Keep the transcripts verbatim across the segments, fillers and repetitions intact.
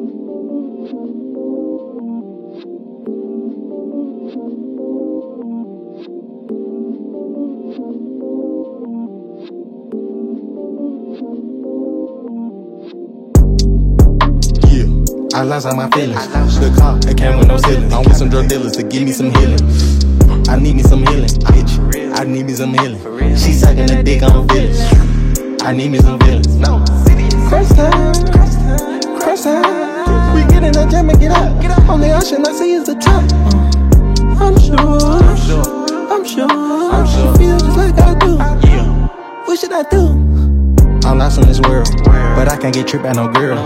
I lost all my feelings. The car, it came with no ceilings. I'm with some drug dealers to give me some healing. I need me some healing, bitch. I need me some healing. She sucking the dick, I'm feeling. I need me some feelings. No. Cross time, cross time. We get in the jam and get out. On the ocean, I see is the top. Uh, I'm sure, I'm sure, I'm sure. I'm sure. She feels just like I do. Yeah. What should I do? I'm lost in this world, but I can't get tripped by no girl.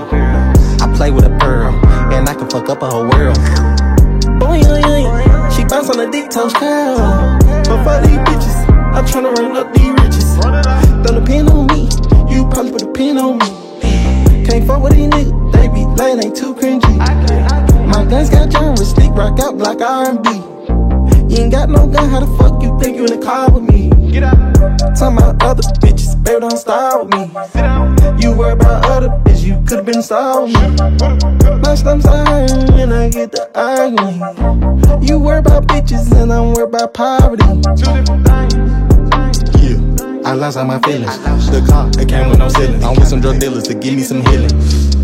I play with a pearl, and I can fuck up a whole world. Boing, boing, boing. She bounce on the dick toes curl. But for these bitches, I'm tryna run up these riches. Don't depend on me, you probably put a pin on me. Can't fuck with these niggas, they be lame, they too cringy. My guns got genres, stick rock out like R and B. You ain't got no gun, how the fuck you think you in the car with me? Get out. Talking about other bitches, baby, don't start with me. Sit down. You worry about other bitches, you could've been starved with me. My stomach's iron when I get the arguing. You worry about bitches and I'm worried about poverty. Two different things. Yeah, I lost all my feelings. The car, it came with no ceilings. I'm with some drug dealers to give me some healing.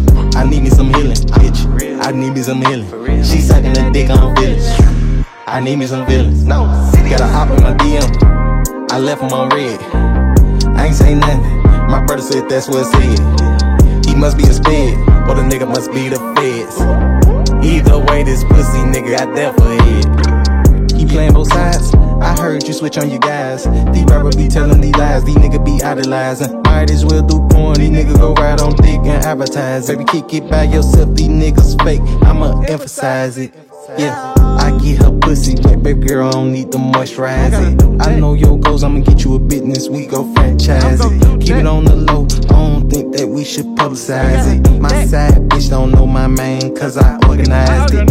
I need me some healing, bitch. I need me some healing. She sucking the dick, I'm feeling. I need me some feelings. No, got a hop in my D M. I left him on red. I ain't say nothing. My brother said that's what it said. He must be a sped, or the nigga must be the feds. Either way, this pussy nigga got that for head. He playing both sides. I heard you switch on your guys. These rappers be telling these lies. These niggas be idolizing. Might as well do porn. These niggas go ride on dick and advertise. Baby, kick it by yourself. These niggas fake. I'ma emphasize it. Yeah. I get her pussy wet, baby girl, I don't need to moisturize it. I know your goals, I'ma get you a business, we go franchise it. Keep it on the low, I don't think that we should publicize it. My side bitch don't know my main, cause I organized it.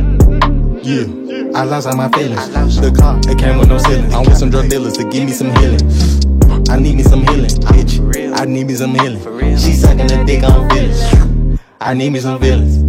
Yeah, I lost all my feelings. The car, it came with no ceilings. I'm with some drug dealers to give me some healing. I need me some healing, bitch. I need me some healing. She sucking the dick, I'm feeling. I need me some feelings.